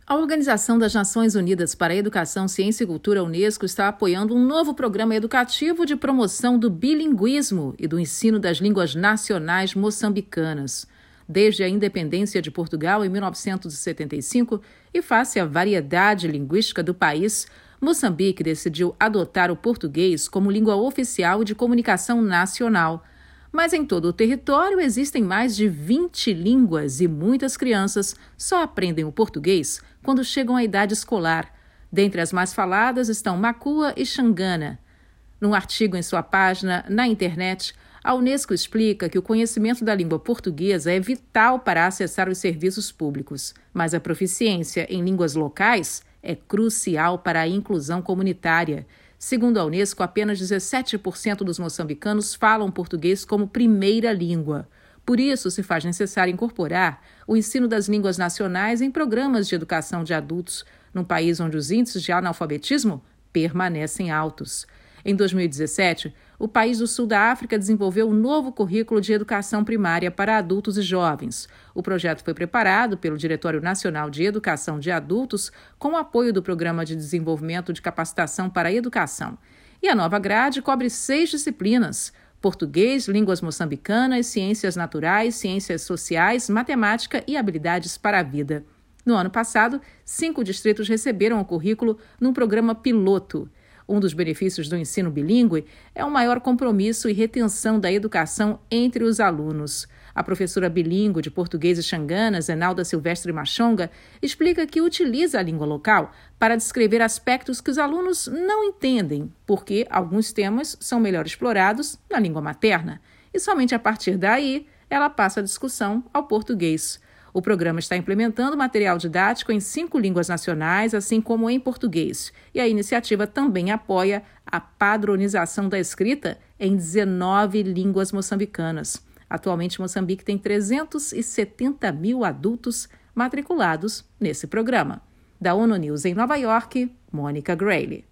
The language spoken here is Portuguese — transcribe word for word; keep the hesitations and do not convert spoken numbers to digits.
A Organização das Nações Unidas para a Educação, Ciência e Cultura, Unesco, está apoiando um novo programa educativo de promoção do bilinguismo e do ensino das línguas nacionais moçambicanas. Desde a independência de Portugal em mil novecentos e setenta e cinco e face à variedade linguística do país, Moçambique decidiu adotar o português como língua oficial de comunicação nacional. Mas em todo o território existem mais de vinte línguas e muitas crianças só aprendem o português quando chegam à idade escolar. Dentre as mais faladas estão Makua e Xangana. Num artigo em sua página na internet, a Unesco explica que o conhecimento da língua portuguesa é vital para acessar os serviços públicos, mas a proficiência em línguas locais é crucial para a inclusão comunitária. Segundo a Unesco, apenas dezessete por cento dos moçambicanos falam português como primeira língua. Por isso, se faz necessário incorporar o ensino das línguas nacionais em programas de educação de adultos, num país onde os índices de analfabetismo permanecem altos. Em dois mil e dezessete, o país do sul da África desenvolveu um novo currículo de educação primária para adultos e jovens. O projeto foi preparado pelo Diretório Nacional de Educação de Adultos com o apoio do Programa de Desenvolvimento de Capacitação para a Educação. E a nova grade cobre seis disciplinas: português, línguas moçambicanas, ciências naturais, ciências sociais, matemática e habilidades para a vida. No ano passado, cinco distritos receberam o currículo num programa piloto. Um dos benefícios do ensino bilíngue é o maior compromisso e retenção da educação entre os alunos. A professora bilíngue de português e xangana, Zenalda Silvestre Machonga, explica que utiliza a língua local para descrever aspectos que os alunos não entendem, porque alguns temas são melhor explorados na língua materna. E somente a partir daí ela passa a discussão ao português. O programa está implementando material didático em cinco línguas nacionais, assim como em português. E a iniciativa também apoia a padronização da escrita em dezenove línguas moçambicanas. Atualmente, Moçambique tem trezentos e setenta mil adultos matriculados nesse programa. Da ONU News em Nova York, Mônica Grayle.